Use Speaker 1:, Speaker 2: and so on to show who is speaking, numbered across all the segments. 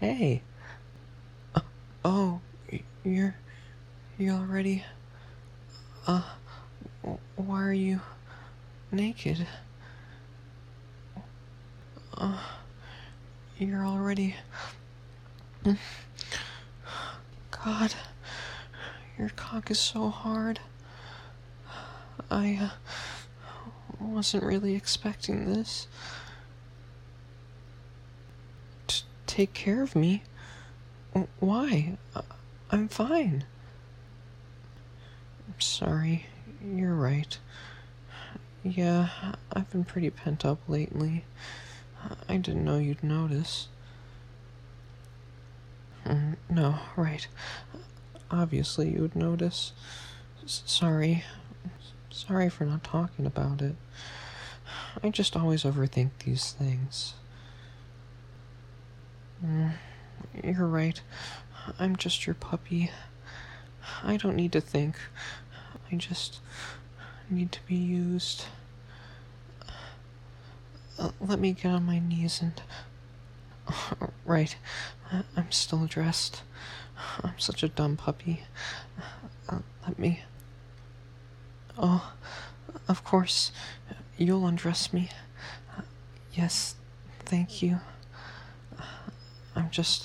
Speaker 1: Hey. Oh, you're already... Uh, why are you naked? You're already... God, your cock is so hard. I wasn't really expecting this. Take care of me? Why? I'm fine. I'm sorry, you're right. Yeah, I've been pretty pent up lately. I didn't know you'd notice. No, right. Obviously you would notice. Sorry. Sorry for not talking about it. I just always overthink these things. You're right. I'm just your puppy. I don't need to think. I just need to be used. Let me get on my knees and... Right. I'm still dressed. I'm such a dumb puppy. Let me... Oh, of course. You'll undress me. Yes, thank you. I'm just...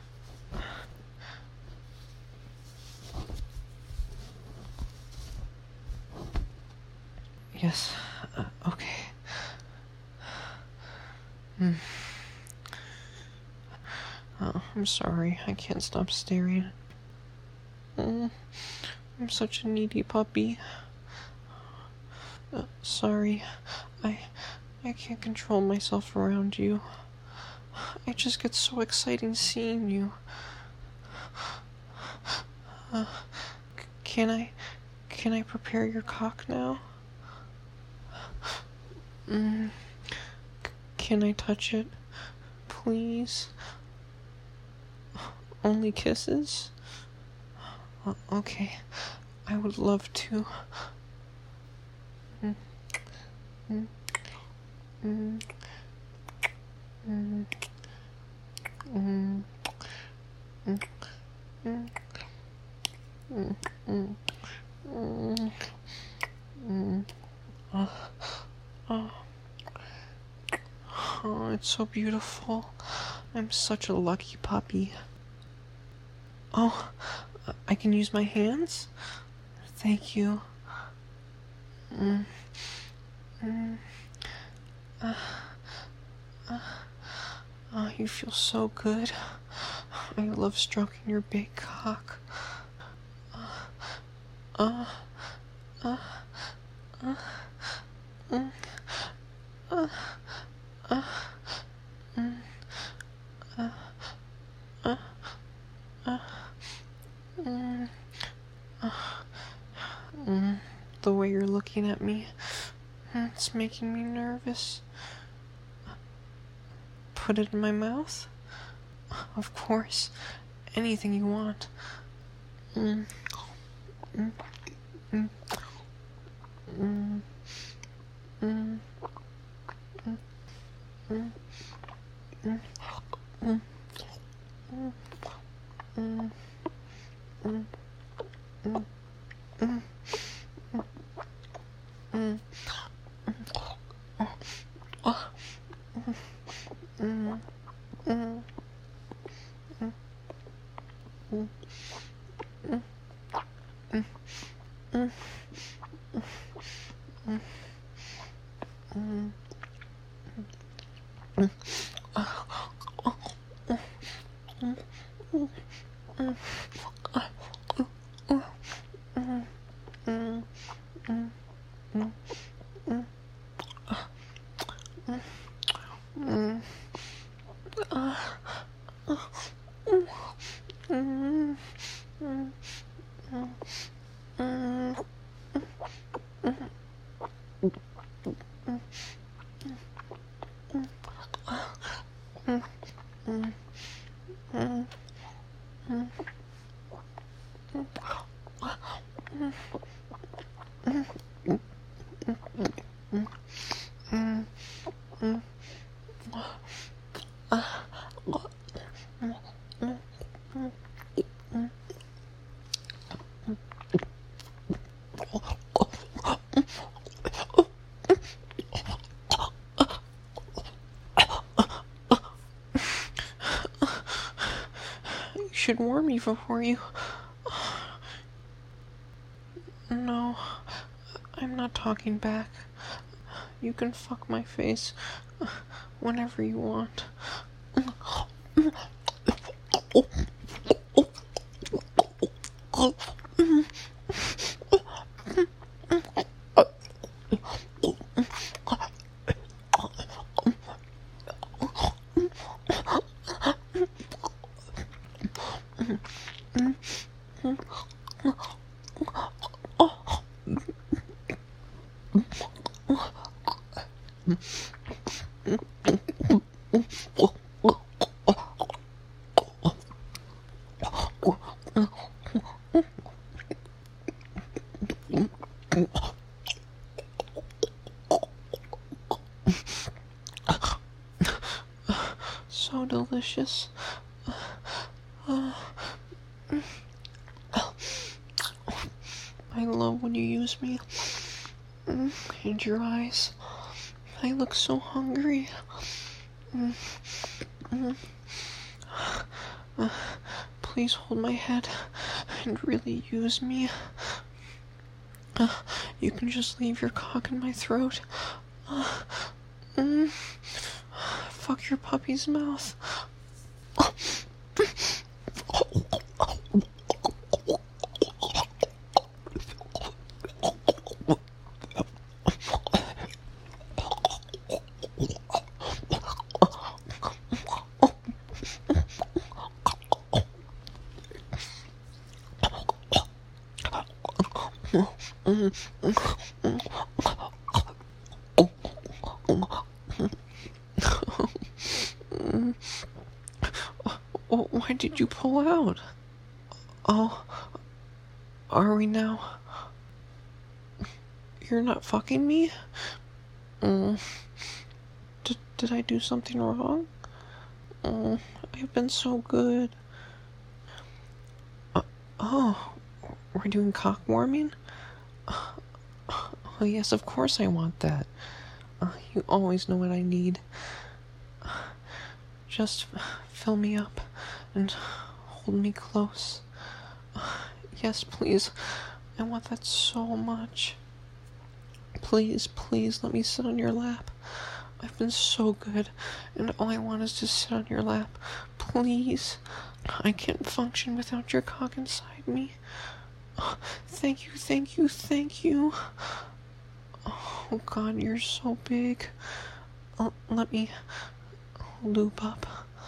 Speaker 1: Yes, okay. Oh, I'm sorry, I can't stop staring. I'm such a needy puppy. Sorry, I can't control myself around you. I just get so excited seeing you. Can I prepare your cock now? Can I touch it? Please? Only kisses? Okay, I would love to. Oh, it's so beautiful. I'm such a lucky puppy. Oh, I can use my hands? Thank you. Oh, you feel so good. I love stroking your big cock. The way you're looking at me, it's making me nervous. Put it in my mouth? Of course. Anything you want. should warn me before you... No, I'm not talking back. You can fuck my face whenever you want. So delicious. I love when you use me. And your eyes. I look so hungry. Please hold my head and really use me. You can just leave your cock in my throat. Fuck your puppy's mouth. Why did you pull out? Oh, are we now? You're not fucking me? Did I do something wrong? I've been so good. Oh, we're doing cock warming? Oh, yes, of course I want that. You always know what I need. Just fill me up and hold me close. Yes, please. I want that so much. Please, please let me sit on your lap. I've been so good, and all I want is to sit on your lap. Please. I can't function without your cock inside me. Thank you, thank you, thank you. Oh God, you're so big. Let me lube up.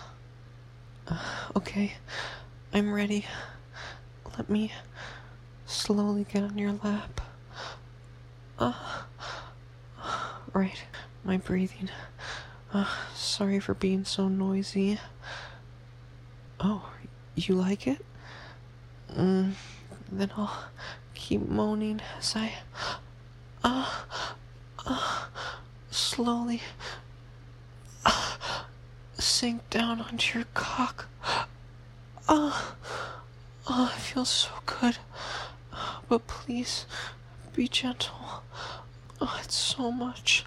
Speaker 1: Okay, I'm ready. Let me slowly get on your lap. Right, my breathing. Sorry for being so noisy. Oh, you like it? Then I'll keep moaning as I slowly sink down onto your cock. It feels so good. But please, be gentle. It's so much.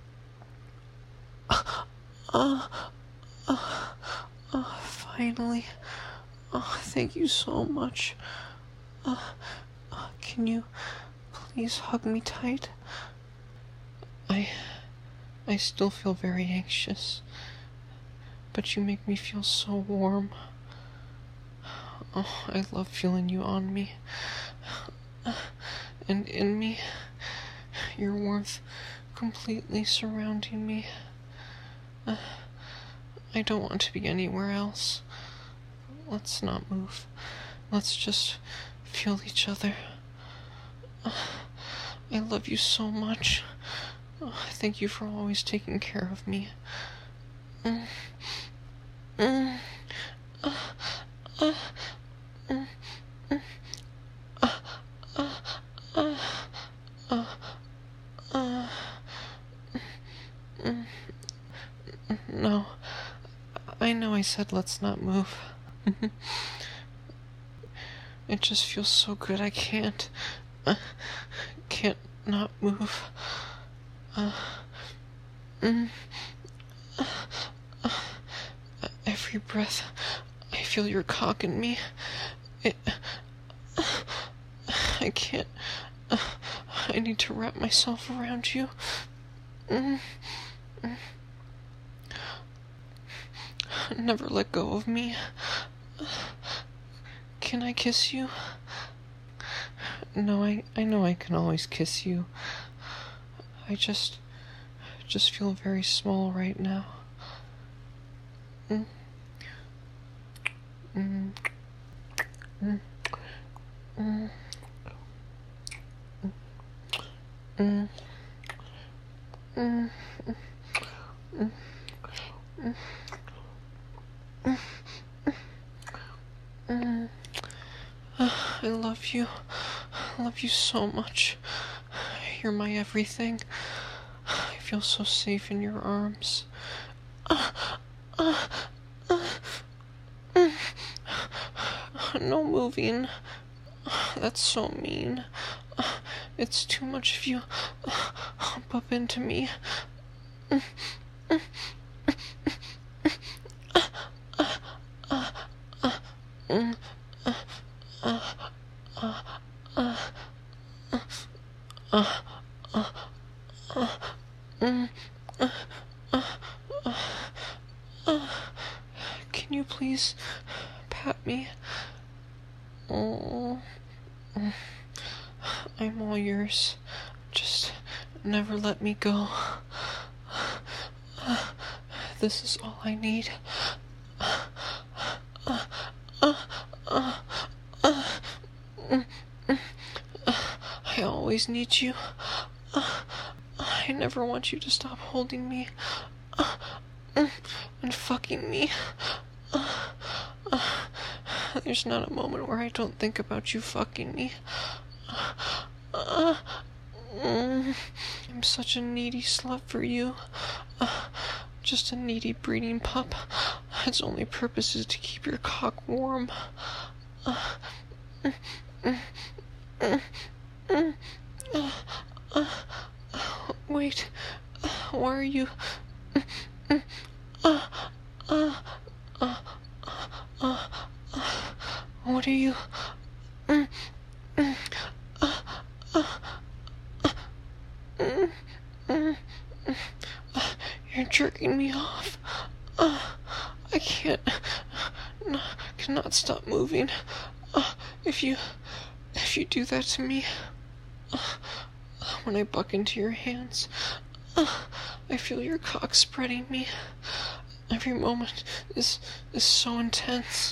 Speaker 1: Finally. Thank you so much. Can you please hug me tight? I still feel very anxious, but you make me feel so warm. Oh, I love feeling you on me, and in me, your warmth completely surrounding me. I don't want to be anywhere else. Let's not move. Let's just feel each other. I love you so much. Thank you for always taking care of me. No, I know I said let's not move. It just feels so good I can't not move. Every breath, I feel feel your cock in me. I can't. I need to wrap myself around you. Never let go of me. Can I kiss you? No, I know I can always kiss you. I just feel very small right now. I love you. I love you so much. You're my everything. I feel so safe in your arms. No moving. That's so mean. It's too much of you. Hump up into me. Can you please pat me? Oh, I'm all yours. Just never let me go. This is all I need. I always need you. I never want you to stop holding me and fucking me. There's not a moment where I don't think about you fucking me. I'm such a needy slut for you. Just a needy breeding pup. Its only purpose is to keep your cock warm. Wait, why are you... What are you... You're jerking me off. I cannot stop moving. If you do that to me, when I buck into your hands, I feel your cock spreading me. Every moment is so intense.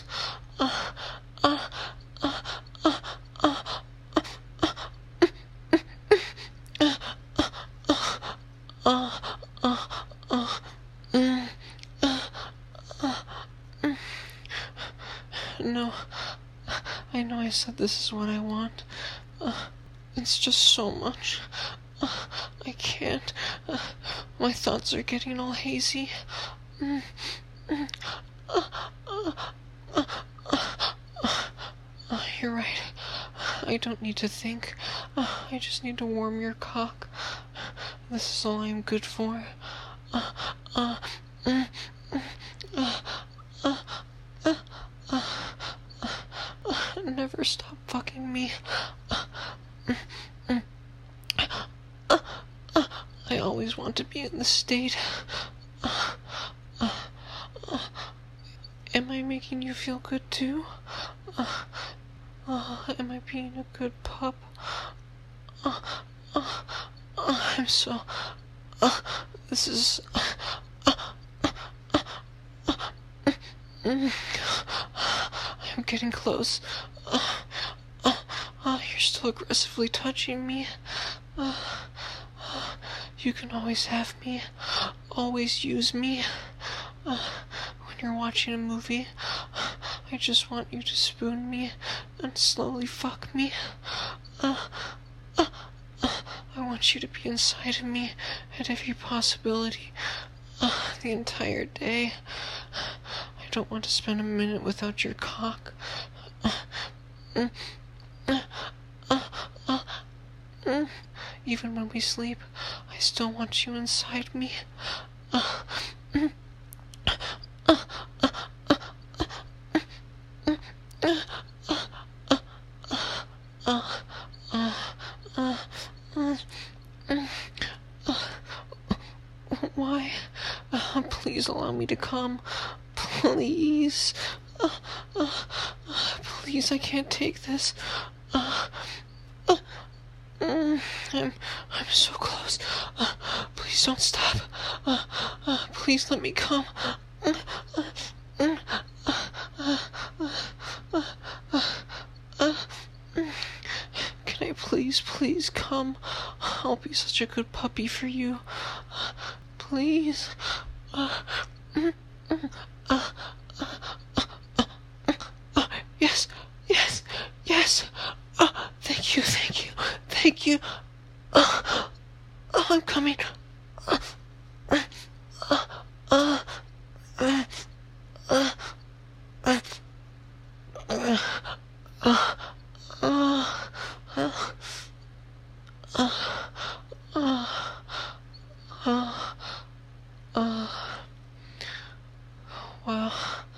Speaker 1: No, I know I said this is what I want. It's just so much. I can't. My thoughts are getting all hazy. You're right. I don't need to think. I just need to warm your cock. This is all I'm good for. Never stop fucking me. I always want to be in this state. Am I making you feel good too? Am I being a good pup? I'm so... this is... I'm getting close. You're still aggressively touching me. You can always have me. Always use me. When you're watching a movie, I just want you to spoon me and slowly fuck me. I want you to be inside of me at every possibility. The entire day. I don't want to spend a minute without your cock. Even when we sleep, I still want you inside me. Please allow me to come. Please. Please, I can't take this. I'm so close. Please don't stop. Please let me come. Can I please come? I'll be such a good puppy for you. Please. Yes, yes, yes. Thank you. I'm coming. Wow,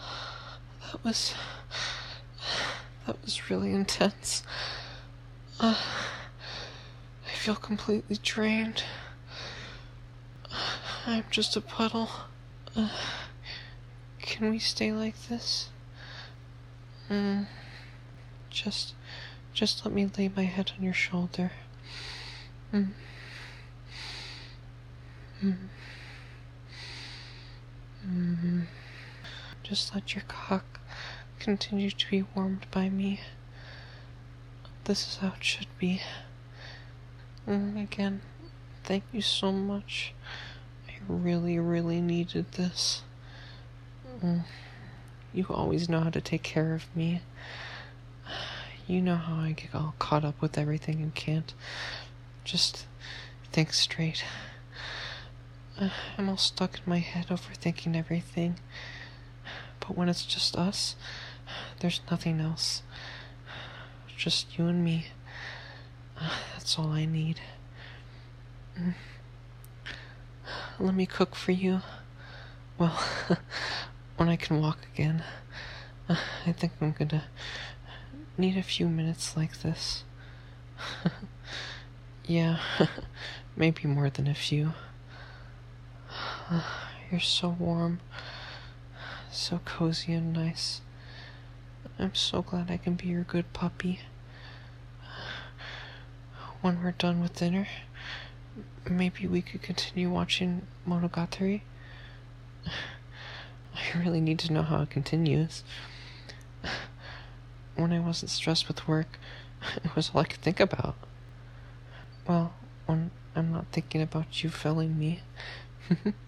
Speaker 1: that was really intense. I feel completely drained. I'm just a puddle. Can we stay like this? Just let me lay my head on your shoulder. Just let your cock continue to be warmed by me. This is how it should be. Again, thank you so much. I really needed this. You always know how to take care of me. You know how I get all caught up with everything and can't just think straight. I'm all stuck in my head overthinking everything. But when it's just us, there's nothing else. Just you and me. That's all I need. Let me cook for you. Well, when I can walk again. I think I'm gonna need a few minutes like this. Yeah, maybe more than a few. You're so warm, so cozy and nice. I'm so glad I can be your good puppy. When we're done with dinner, maybe we could continue watching Monogatari. I really need to know how it continues. When I wasn't stressed with work, it was all I could think about. Well, when I'm not thinking about you felling me.